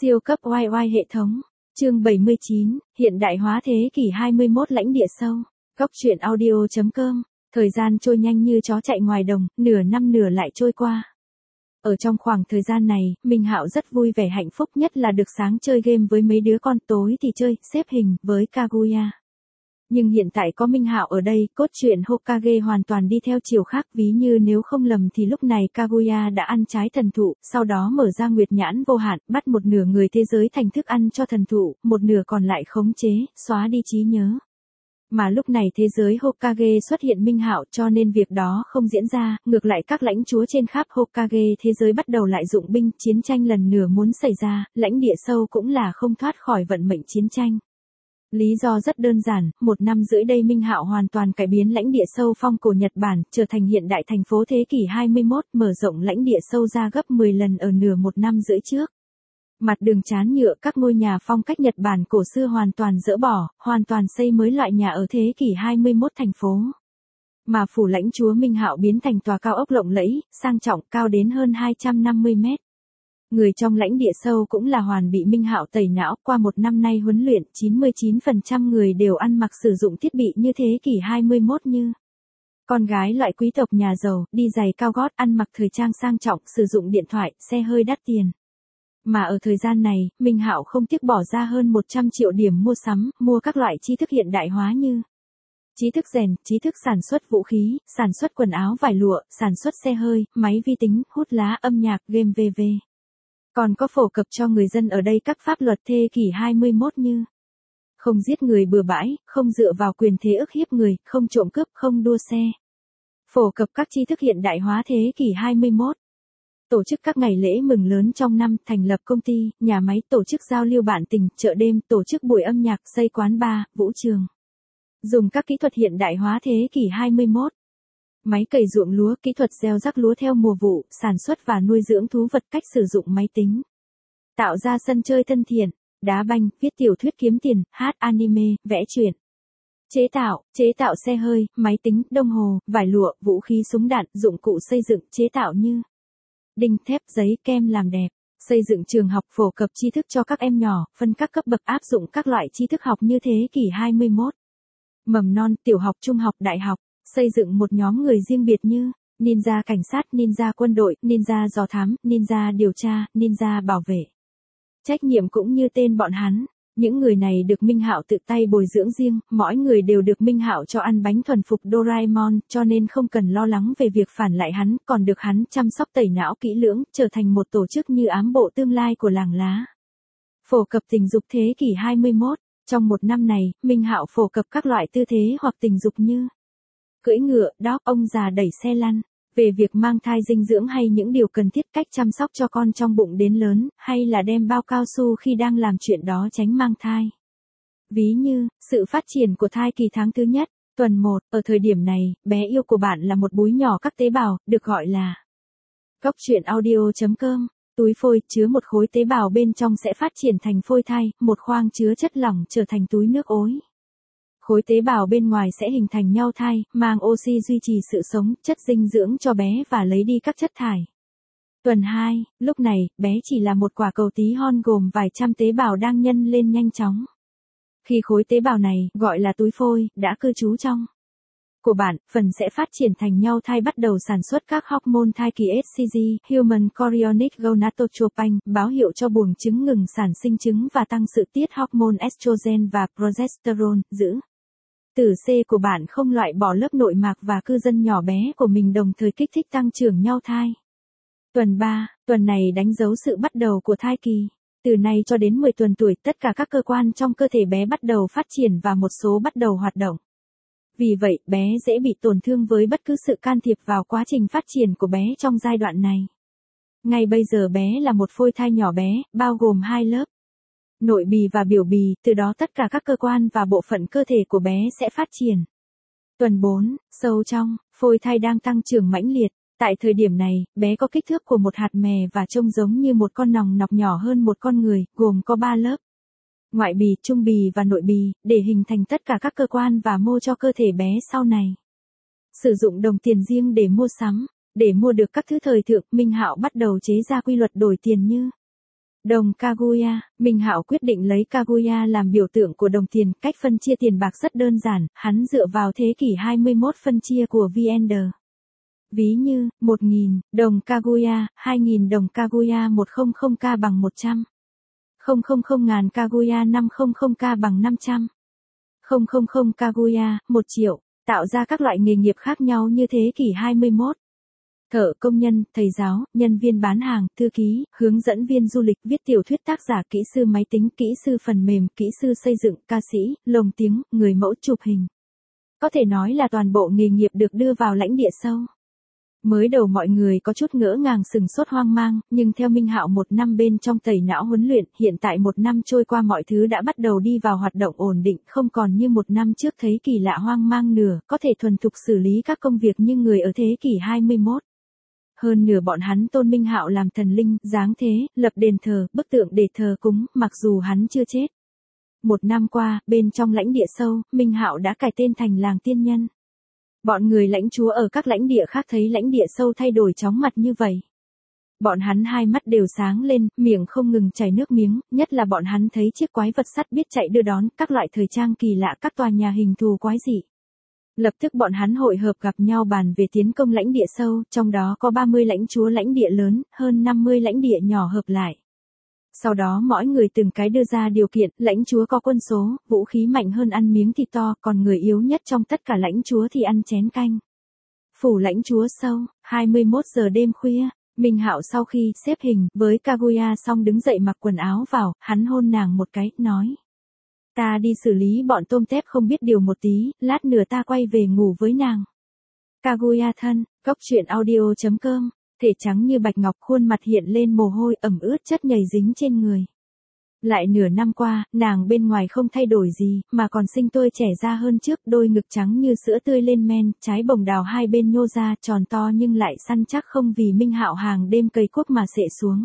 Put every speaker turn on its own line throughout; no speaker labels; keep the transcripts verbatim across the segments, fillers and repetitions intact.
Siêu cấp oai oai hệ thống. Chương bảy mươi chín, hiện đại hóa thế kỷ hai mươi mốt lãnh địa sâu. Góc truyện audio chấm com. Thời gian trôi nhanh như chó chạy ngoài đồng, nửa năm nửa lại trôi qua. Ở trong khoảng thời gian này, Minh Hạo rất vui vẻ hạnh phúc, nhất là được sáng chơi game với mấy đứa con, tối thì chơi xếp hình với Kaguya. Nhưng hiện tại có Minh Hạo ở đây, cốt truyện Hokage hoàn toàn đi theo chiều khác, ví như nếu không lầm thì lúc này Kaguya đã ăn trái thần thụ, sau đó mở ra nguyệt nhãn vô hạn, bắt một nửa người thế giới thành thức ăn cho thần thụ, một nửa còn lại khống chế, xóa đi trí nhớ. Mà lúc này thế giới Hokage xuất hiện Minh Hạo, cho nên việc đó không diễn ra, ngược lại các lãnh chúa trên khắp Hokage thế giới bắt đầu lại dụng binh, chiến tranh lần nữa muốn xảy ra, lãnh địa sâu cũng là không thoát khỏi vận mệnh chiến tranh. Lý do rất đơn giản, một năm rưỡi đây Minh Hạo hoàn toàn cải biến lãnh địa sâu phong cổ Nhật Bản, trở thành hiện đại thành phố thế kỷ hai mươi mốt, mở rộng lãnh địa sâu ra gấp mười lần ở nửa một năm rưỡi trước. Mặt đường trán nhựa, các ngôi nhà phong cách Nhật Bản cổ xưa hoàn toàn dỡ bỏ, hoàn toàn xây mới loại nhà ở thế kỷ hai mươi mốt thành phố. Mà phủ lãnh chúa Minh Hạo biến thành tòa cao ốc lộng lẫy, sang trọng, cao đến hơn hai trăm năm mươi mét. Người trong lãnh địa sâu cũng là hoàn bị Minh Hạo tẩy não, qua một năm nay huấn luyện, chín mươi chín phần trăm người đều ăn mặc sử dụng thiết bị như thế kỷ hai mươi mốt như con gái loại quý tộc nhà giàu, đi giày cao gót, ăn mặc thời trang sang trọng, sử dụng điện thoại, xe hơi đắt tiền. Mà ở thời gian này, Minh Hạo không tiếc bỏ ra hơn một trăm triệu điểm mua sắm, mua các loại tri thức hiện đại hóa như trí thức rèn, trí thức sản xuất vũ khí, sản xuất quần áo vải lụa, sản xuất xe hơi, máy vi tính, hút lá, âm nhạc, game vân vân. Còn có phổ cập cho người dân ở đây các pháp luật thế kỷ hai mươi mốt như không giết người bừa bãi, không dựa vào quyền thế ức hiếp người, không trộm cướp, không đua xe. Phổ cập các tri thức hiện đại hóa thế kỷ hai mươi mốt. Tổ chức các ngày lễ mừng lớn trong năm, thành lập công ty, nhà máy, tổ chức giao lưu bạn tình, chợ đêm, tổ chức buổi âm nhạc, xây quán bar, vũ trường. Dùng các kỹ thuật hiện đại hóa thế kỷ hai mươi mốt. Máy cày ruộng lúa, kỹ thuật gieo rắc lúa theo mùa vụ, sản xuất và nuôi dưỡng thú vật, cách sử dụng máy tính. Tạo ra sân chơi thân thiện, đá banh, viết tiểu thuyết kiếm tiền, hát anime, vẽ truyện. Chế tạo, chế tạo xe hơi, máy tính, đồng hồ, vải lụa, vũ khí súng đạn, dụng cụ xây dựng, chế tạo như đinh thép, giấy, kem làm đẹp. Xây dựng trường học, phổ cập tri thức cho các em nhỏ, phân các cấp bậc, áp dụng các loại tri thức học như thế kỷ hai mươi mốt. Mầm non, tiểu học, trung học, đại học. Xây dựng một nhóm người riêng biệt như ninja cảnh sát, ninja quân đội, ninja dò thám, ninja điều tra, ninja bảo vệ. Trách nhiệm cũng như tên bọn hắn. Những người này được Minh Hạo tự tay bồi dưỡng riêng, mỗi người đều được Minh Hạo cho ăn bánh thuần phục Doraemon, cho nên không cần lo lắng về việc phản lại hắn, còn được hắn chăm sóc tẩy não kỹ lưỡng, trở thành một tổ chức như ám bộ tương lai của làng lá. Phổ cập tình dục thế kỷ hai mươi mốt. Trong một năm này, Minh Hạo phổ cập các loại tư thế hoặc tình dục như cưỡi ngựa, dog, ông già đẩy xe lăn, về việc mang thai, dinh dưỡng hay những điều cần thiết, cách chăm sóc cho con trong bụng đến lớn, hay là đem bao cao su khi đang làm chuyện đó tránh mang thai. Ví như, sự phát triển của thai kỳ tháng thứ nhất, tuần một, ở thời điểm này, bé yêu của bạn là một búi nhỏ các tế bào, được gọi là góc truyện audio chấm com. Túi phôi, chứa một khối tế bào bên trong sẽ phát triển thành phôi thai, một khoang chứa chất lỏng trở thành túi nước ối. Khối tế bào bên ngoài sẽ hình thành nhau thai, mang oxy duy trì sự sống, chất dinh dưỡng cho bé và lấy đi các chất thải. Tuần hai, lúc này, bé chỉ là một quả cầu tí hon gồm vài trăm tế bào đang nhân lên nhanh chóng. Khi khối tế bào này, gọi là túi phôi, đã cư trú trong của bạn, phần sẽ phát triển thành nhau thai, bắt đầu sản xuất các hormone thai kỳ ét xê giê, Human Chorionic Gonadotropin, báo hiệu cho buồng trứng ngừng sản sinh trứng và tăng sự tiết hormone estrogen và progesterone, giữ tử C của bạn không loại bỏ lớp nội mạc và cư dân nhỏ bé của mình, đồng thời kích thích tăng trưởng nhau thai. Tuần ba, tuần này đánh dấu sự bắt đầu của thai kỳ. Từ nay cho đến mười tuần tuổi, tất cả các cơ quan trong cơ thể bé bắt đầu phát triển và một số bắt đầu hoạt động. Vì vậy, bé dễ bị tổn thương với bất cứ sự can thiệp vào quá trình phát triển của bé trong giai đoạn này. Ngay bây giờ bé là một phôi thai nhỏ bé, bao gồm hai lớp nội bì và biểu bì, từ đó tất cả các cơ quan và bộ phận cơ thể của bé sẽ phát triển. Tuần bốn, sâu trong, phôi thai đang tăng trưởng mãnh liệt. Tại thời điểm này, bé có kích thước của một hạt mè và trông giống như một con nòng nọc nhỏ hơn một con người, gồm có ba lớp ngoại bì, trung bì và nội bì, để hình thành tất cả các cơ quan và mô cho cơ thể bé sau này. Sử dụng đồng tiền riêng để mua sắm. Để mua được các thứ thời thượng, Minh Hạo bắt đầu chế ra quy luật đổi tiền như Đồng Kaguya, Minh Hạo quyết định lấy Kaguya làm biểu tượng của đồng tiền, cách phân chia tiền bạc rất đơn giản, hắn dựa vào thế kỷ hai mươi mốt phân chia của Viender. Ví như, một nghìn đồng Kaguya, hai nghìn đồng Kaguya, một trăm k bằng một trăm. không không không ngàn Kaguya, năm trăm k bằng năm trăm. không không không Kaguya, một triệu, tạo ra các loại nghề nghiệp khác nhau như thế kỷ hai mươi mốt. Thợ, công nhân, thầy giáo, nhân viên bán hàng, thư ký, hướng dẫn viên du lịch, viết tiểu thuyết, tác giả, kỹ sư máy tính, kỹ sư phần mềm, kỹ sư xây dựng, ca sĩ, lồng tiếng, người mẫu chụp hình. Có thể nói là toàn bộ nghề nghiệp được đưa vào lãnh địa sâu. Mới đầu mọi người có chút ngỡ ngàng sừng sốt hoang mang, nhưng theo Minh Hạo một năm bên trong tẩy não huấn luyện, hiện tại một năm trôi qua mọi thứ đã bắt đầu đi vào hoạt động ổn định, không còn như một năm trước thấy kỳ lạ hoang mang nửa, có thể thuần thục xử lý các công việc như người ở thế kỷ hai mươi mốt. Hơn nửa bọn hắn tôn Minh Hạo làm thần linh, giáng thế, lập đền thờ, bức tượng để thờ cúng, mặc dù hắn chưa chết. Một năm qua, bên trong lãnh địa sâu, Minh Hạo đã cải tên thành làng tiên nhân. Bọn người lãnh chúa ở các lãnh địa khác thấy lãnh địa sâu thay đổi chóng mặt như vậy. Bọn hắn hai mắt đều sáng lên, miệng không ngừng chảy nước miếng, nhất là bọn hắn thấy chiếc quái vật sắt biết chạy đưa đón, các loại thời trang kỳ lạ, các tòa nhà hình thù quái dị. Lập tức bọn hắn hội hợp gặp nhau bàn về tiến công lãnh địa sâu, trong đó có ba mươi lãnh chúa lãnh địa lớn, hơn năm mươi lãnh địa nhỏ hợp lại. Sau đó mỗi người từng cái đưa ra điều kiện, lãnh chúa có quân số, vũ khí mạnh hơn ăn miếng thịt to, còn người yếu nhất trong tất cả lãnh chúa thì ăn chén canh. Phủ lãnh chúa sâu, hai mươi mốt giờ đêm khuya, Minh Hạo sau khi xếp hình với Kaguya xong đứng dậy mặc quần áo vào, hắn hôn nàng một cái, nói. Ta đi xử lý bọn tôm tép không biết điều một tí, lát nữa ta quay về ngủ với nàng. Kaguya thân, góc truyện audio chấm com, thể trắng như bạch ngọc, khuôn mặt hiện lên mồ hôi ẩm ướt chất nhầy dính trên người. Lại nửa năm qua, nàng bên ngoài không thay đổi gì, mà còn sinh tôi trẻ ra hơn trước, đôi ngực trắng như sữa tươi lên men, trái bồng đào hai bên nhô ra, tròn to nhưng lại săn chắc không vì Minh Hạo hàng đêm cày cuốc mà xệ xuống.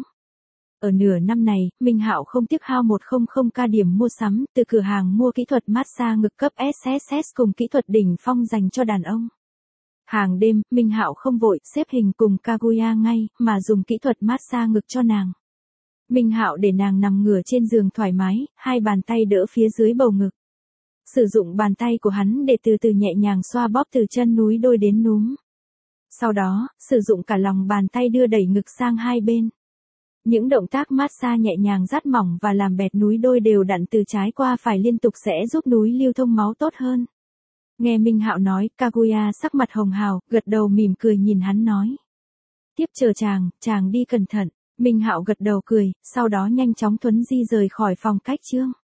Ở nửa năm này, Minh Hạo không tiếc hao một trăm k điểm mua sắm, từ cửa hàng mua kỹ thuật massage ngực cấp ét ét ét cùng kỹ thuật đỉnh phong dành cho đàn ông. Hàng đêm, Minh Hạo không vội xếp hình cùng Kaguya ngay, mà dùng kỹ thuật massage ngực cho nàng. Minh Hạo để nàng nằm ngửa trên giường thoải mái, hai bàn tay đỡ phía dưới bầu ngực. Sử dụng bàn tay của hắn để từ từ nhẹ nhàng xoa bóp từ chân núi đôi đến núm. Sau đó, sử dụng cả lòng bàn tay đưa đẩy ngực sang hai bên. Những động tác massage nhẹ nhàng dắt mỏng và làm bẹt núi đôi đều đặn từ trái qua phải liên tục sẽ giúp núi lưu thông máu tốt hơn. Nghe Minh Hạo nói, Kaguya sắc mặt hồng hào, gật đầu mỉm cười nhìn hắn nói. Tiếp chờ chàng, chàng đi cẩn thận. Minh Hạo gật đầu cười, sau đó nhanh chóng thuấn di rời khỏi phòng khách trương.